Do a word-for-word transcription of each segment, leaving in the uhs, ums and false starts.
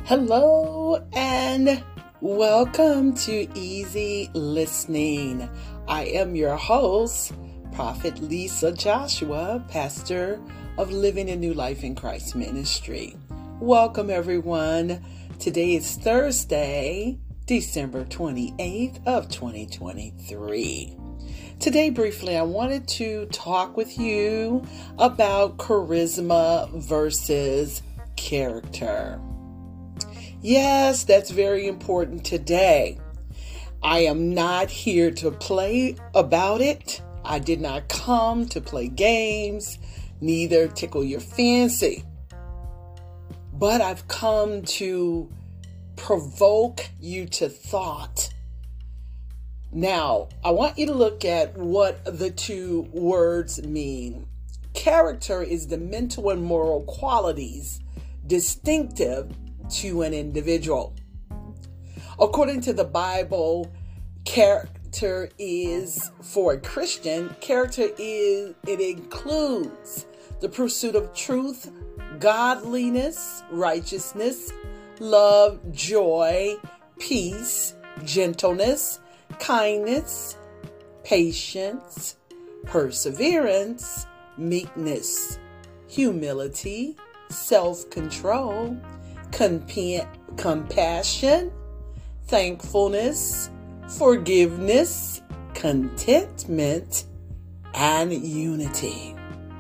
Hello and welcome to Easy Listening. I am your host, Prophet Lisa Joshua, pastor of Living a New Life in Christ Ministry. Welcome everyone. Today is Thursday, December twenty-eighth of twenty twenty-three. Today, briefly, I wanted to talk with you about charisma versus character. Yes, that's very important today. I am not here to play about it. I did not come to play games, neither tickle your fancy. But I've come to provoke you to thought. Now, I want you to look at what the two words mean. Character is the mental and moral qualities distinctive to an individual. According to the Bible, character is, for a Christian, character is, it includes the pursuit of truth, godliness, righteousness, love, joy, peace, gentleness, kindness, patience, perseverance, meekness, humility, self-control, Compa- compassion, thankfulness, forgiveness, contentment, and unity.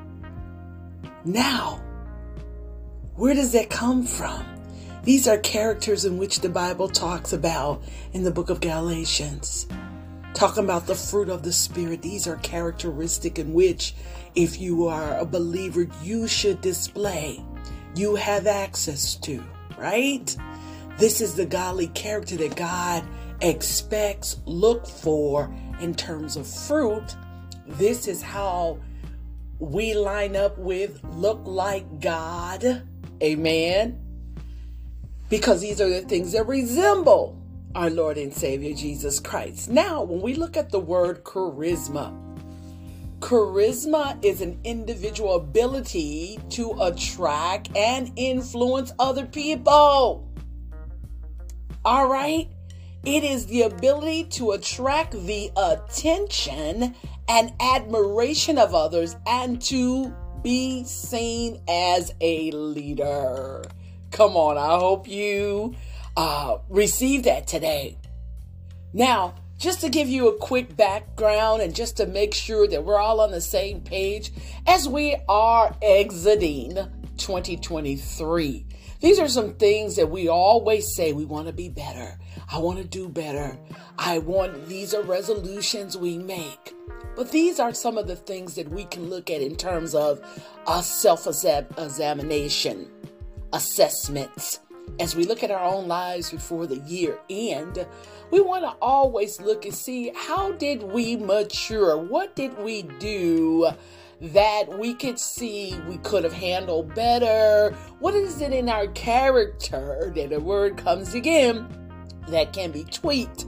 Now, where does that come from? These are characters in which the Bible talks about in the book of Galatians. Talking about the fruit of the Spirit. These are characteristics in which, if you are a believer, you should display. You have access to. Right? This is the godly character that God expects, look for in terms of fruit. This is how we line up with look like God. Amen. Because these are the things that resemble our Lord and Savior Jesus Christ. Now, when we look at the word charisma, charisma is an individual ability to attract and influence other people. All right? It is the ability to attract the attention and admiration of others and to be seen as a leader. Come on, I hope you uh, receive that today. Now, just to give you a quick background and just to make sure that we're all on the same page as we are exiting twenty twenty-three. These are some things that we always say we want to be better. I want to do better. I want, these are resolutions we make. But these are some of the things that we can look at in terms of a self-examination, assessments. As we look at our own lives before the year end, we want to always look and see, how did we mature? What did we do that we could see we could have handled better? What is it in our character, that the word comes again, that can be tweaked,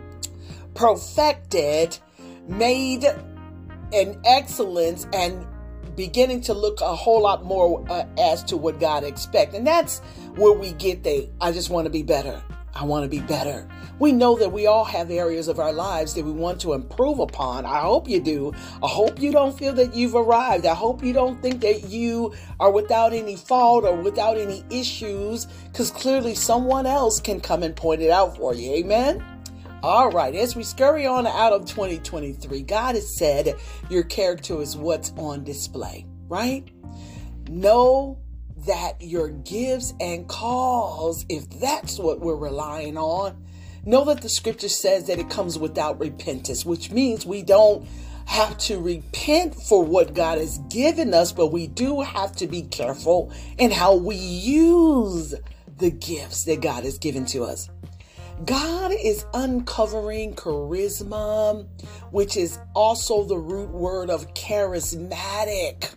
perfected, made an excellence, and beginning to look a whole lot more uh, as to what God expects. And that's where we get the, I just want to be better. I want to be better. We know that we all have areas of our lives that we want to improve upon. I hope you do. I hope you don't feel that you've arrived. I hope you don't think that you are without any fault or without any issues, because clearly someone else can come and point it out for you. Amen? All right, as we scurry on out of twenty twenty-three, God has said your character is what's on display, right? Know that your gifts and calls, if that's what we're relying on, know that the scripture says that it comes without repentance, which means we don't have to repent for what God has given us, but we do have to be careful in how we use the gifts that God has given to us. God is uncovering charisma, which is also the root word of charismatic.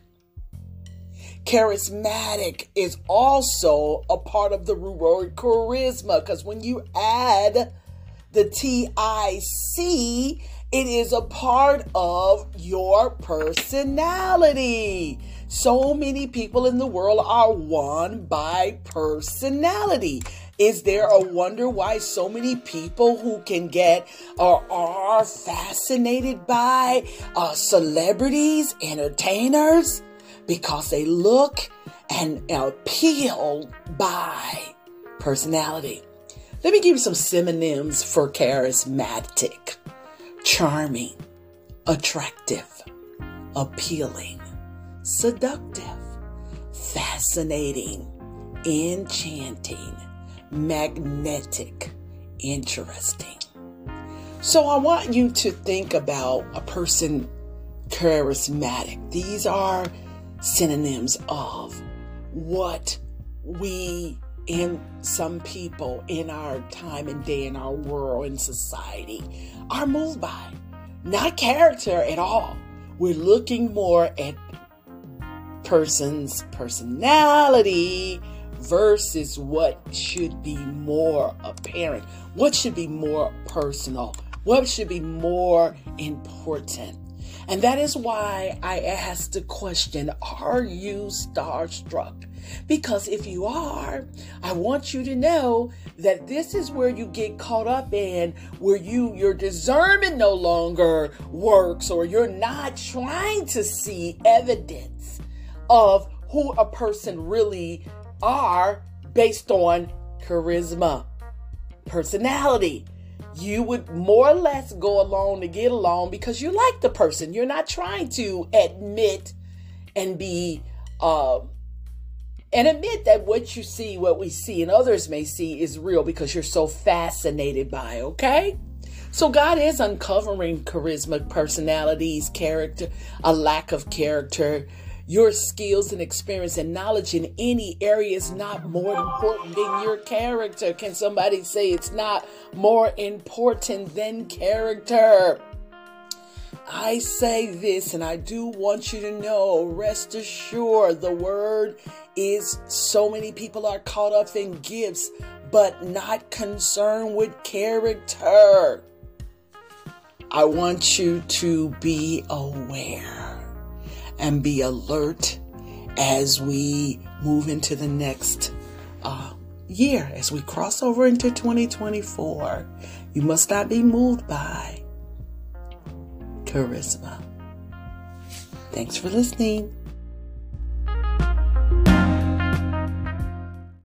Charismatic is also a part of the root word charisma, because when you add the T I C, it is a part of your personality. So many people in the world are won by personality. Is there a wonder why so many people who can get or are fascinated by uh, celebrities, entertainers, because they look and appeal by personality? Let me give you some synonyms for charismatic: charming, attractive, appealing, seductive, fascinating, enchanting, magnetic, interesting. So I want you to think about a person charismatic. These are synonyms of what we in some people in our time and day, in our world, in society, are moved by. Not character at all. We're looking more at person's personality versus what should be more apparent, what should be more personal, what should be more important. And that is why I asked the question, are you starstruck? Because if you are, I want you to know that this is where you get caught up in, where you your discernment no longer works, or you're not trying to see evidence of who a person really are based on charisma, personality. You would more or less go along to get along because you like the person. You're not trying to admit and be uh, and admit that what you see, what we see, and others may see is real because you're so fascinated by, okay? So God is uncovering charisma, personalities, character, a lack of character. Your skills and experience and knowledge in any area is not more important than your character. Can somebody say it's not more important than character? I say this, and I do want you to know, rest assured, the word is so many people are caught up in gifts, but not concerned with character. I want you to be aware and be alert as we move into the next uh, year, as we cross over into twenty twenty-four. You must not be moved by charisma. Thanks for listening.